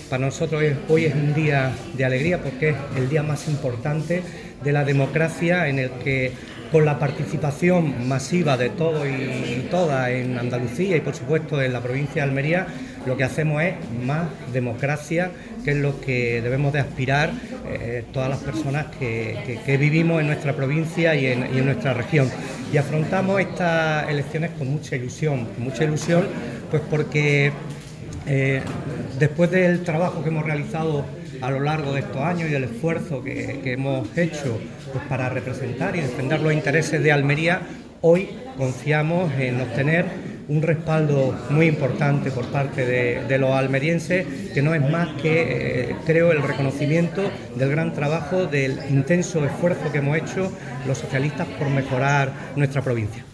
Para nosotros hoy es un día de alegría porque es el día más importante de la democracia, en el que, con la participación masiva de todos y todas en Andalucía y por supuesto en la provincia de Almería, lo que hacemos es más democracia, que es lo que debemos de aspirar todas las personas que vivimos en nuestra provincia y en nuestra región. Y afrontamos estas elecciones con mucha ilusión, pues porque después del trabajo que hemos realizado a lo largo de estos años y del esfuerzo que hemos hecho, pues, para representar y defender los intereses de Almería, hoy confiamos en obtener un respaldo muy importante por parte de los almerienses, que no es más que, creo, el reconocimiento del gran trabajo, del intenso esfuerzo que hemos hecho los socialistas por mejorar nuestra provincia.